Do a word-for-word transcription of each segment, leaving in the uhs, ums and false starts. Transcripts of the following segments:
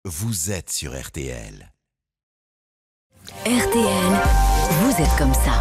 Vous êtes sur R T L. R T L, vous êtes comme ça.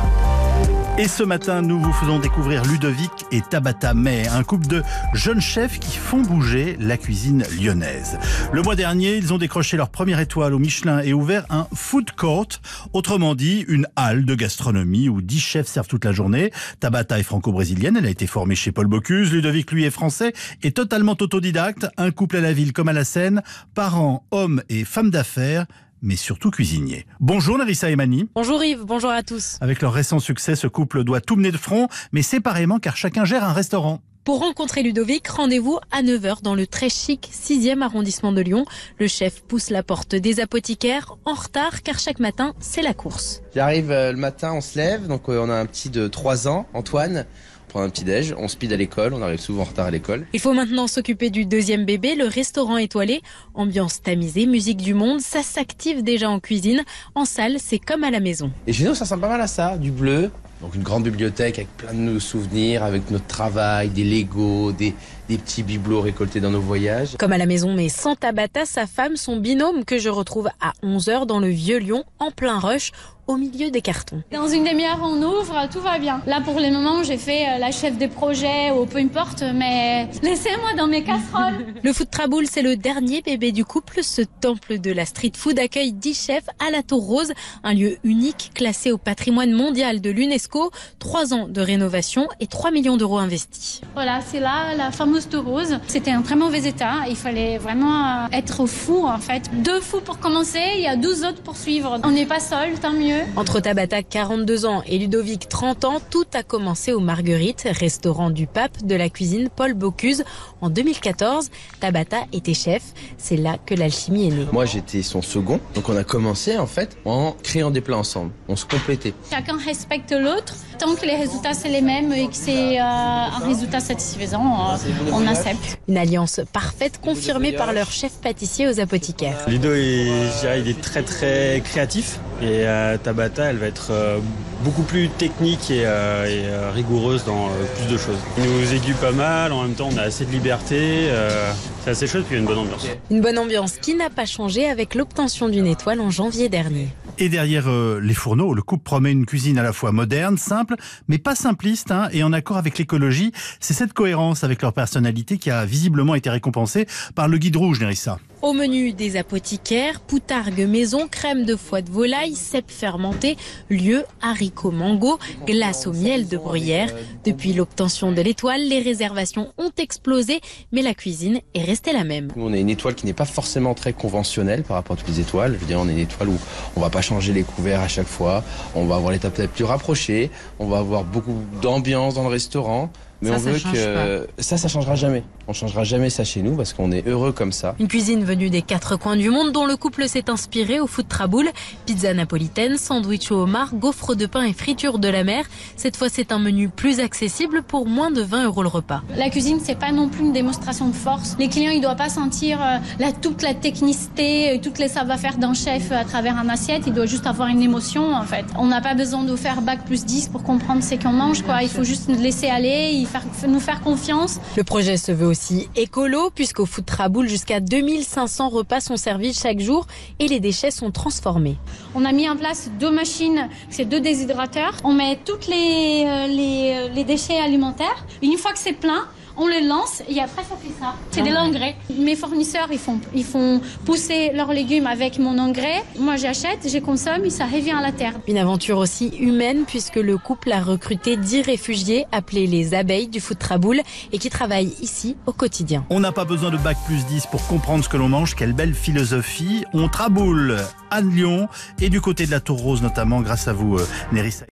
Et ce matin, nous vous faisons découvrir Ludovic et Tabata May, un couple de jeunes chefs qui font bouger la cuisine lyonnaise. Le mois dernier, ils ont décroché leur première étoile au Michelin et ouvert un food court, autrement dit une halle de gastronomie où dix chefs servent toute la journée. Tabata est franco-brésilienne, elle a été formée chez Paul Bocuse. Ludovic, lui, est français et totalement autodidacte. Un couple à la ville comme à la Seine, parents, hommes et femmes d'affaires, mais surtout cuisinier. Bonjour Narissa et Mani. Bonjour Yves, bonjour à tous. Avec leur récent succès, ce couple doit tout mener de front, mais séparément car chacun gère un restaurant. Pour rencontrer Ludovic, rendez-vous à neuf heures dans le très chic sixième arrondissement de Lyon. Le chef pousse la porte des apothicaires en retard car chaque matin, c'est la course. J'arrive euh, le matin, on se lève, donc euh, on a un petit de trois ans, Antoine. On prend un petit déj, on speed à l'école, on arrive souvent en retard à l'école. Il faut maintenant s'occuper du deuxième bébé, le restaurant étoilé. Ambiance tamisée, musique du monde, ça s'active déjà en cuisine. En salle, c'est comme à la maison. Et chez nous, ça ressemble pas mal à ça, du bleu. Donc une grande bibliothèque avec plein de nos souvenirs, avec notre travail, des Legos, des, des petits bibelots récoltés dans nos voyages. Comme à la maison, mais sans Tabata, sa femme, son binôme, que je retrouve à onze heures dans le vieux Lyon, en plein rush, au milieu des cartons. Dans une demi-heure, on ouvre, tout va bien. Là, pour le moment, j'ai fait la chef des projets ou peu importe, mais laissez-moi dans mes casseroles. Le Food Traboul, c'est le dernier bébé du couple. Ce temple de la street food accueille dix chefs à la Tour Rose, un lieu unique classé au patrimoine mondial de l'UNESCO. Trois ans de rénovation et trois millions d'euros investis. Voilà, c'est là la fameuse Tour Rose. C'était un très mauvais état. Il fallait vraiment être fou, en fait. Deux fous pour commencer, il y a douze autres pour suivre. On n'est pas seul, tant mieux. Entre Tabata, quarante-deux ans, et Ludovic, trente ans, tout a commencé au Marguerite, restaurant du pape de la cuisine Paul Bocuse. En deux mille quatorze, Tabata était chef. C'est là que l'alchimie est née. Moi, j'étais son second. Donc on a commencé, en fait, en créant des plats ensemble. On se complétait. Chacun respecte l'autre. Tant que les résultats, c'est les mêmes et que c'est euh, un résultat satisfaisant, euh, on accepte. Une alliance parfaite confirmée par leur chef pâtissier aux apothicaires. Ludo, il, je dirais, il est très très créatif et euh, Tabata, elle va être euh, beaucoup plus technique et, euh, et euh, rigoureuse dans euh, plus de choses. Il nous aiguille pas mal, en même temps on a assez de liberté, euh, c'est assez chouette, puis il y a une bonne ambiance. Une bonne ambiance qui n'a pas changé avec l'obtention d'une étoile en janvier dernier. Et derrière euh, les fourneaux, le couple promet une cuisine à la fois moderne, simple, mais pas simpliste, hein, et en accord avec l'écologie. C'est cette cohérence avec leur personnalité qui a visiblement été récompensée par le guide rouge, Nerissa. Au menu des apothicaires, poutargue maison, crème de foie de volaille, cèpe fermenté, lieu, haricots mango, glace au miel de bruyère. Depuis l'obtention de l'étoile, les réservations ont explosé, mais la cuisine est restée la même. Nous, on a une étoile qui n'est pas forcément très conventionnelle par rapport à toutes les étoiles. Je veux dire, on est une étoile où on va pas changer les couverts à chaque fois. On va avoir les tables plus rapprochées. On va avoir beaucoup d'ambiance dans le restaurant. Mais ça, on ça veut que pas. ça, ça changera jamais. On changera jamais ça chez nous parce qu'on est heureux comme ça. Une cuisine venue des quatre coins du monde dont le couple s'est inspiré au Food Traboul. Pizza napolitaine, sandwich au homard, gaufres de pain et friture de la mer. Cette fois, c'est un menu plus accessible pour moins de vingt euros le repas. La cuisine, c'est pas non plus une démonstration de force. Les clients, ils doivent pas sentir euh, la, toute la technicité, toutes les savoir-faire d'un chef à travers un assiette. Il doit juste avoir une émotion, en fait. On n'a pas besoin de faire bac plus dix pour comprendre ce qu'on mange, quoi. Il faut juste nous laisser aller, il Faire, nous faire confiance. Le projet se veut aussi écolo puisqu'au Food Traboul, jusqu'à deux mille cinq cents repas sont servis chaque jour et les déchets sont transformés. On a mis en place deux machines, c'est deux déshydrateurs. On met toutes les, euh, les, les déchets alimentaires. Une fois que c'est plein, on les lance et après ça fait ça. C'est de l'engrais. Mes fournisseurs, ils font, ils font pousser leurs légumes avec mon engrais. Moi, j'achète, je consomme et ça revient à la terre. Une aventure aussi humaine puisque le couple a recruté dix réfugiés appelés les abeilles du Food Traboul et qui travaillent ici au quotidien. On n'a pas besoin de bac plus dix pour comprendre ce que l'on mange. Quelle belle philosophie. On traboule à Lyon et du côté de la Tour Rose notamment grâce à vous, euh, Nerissa.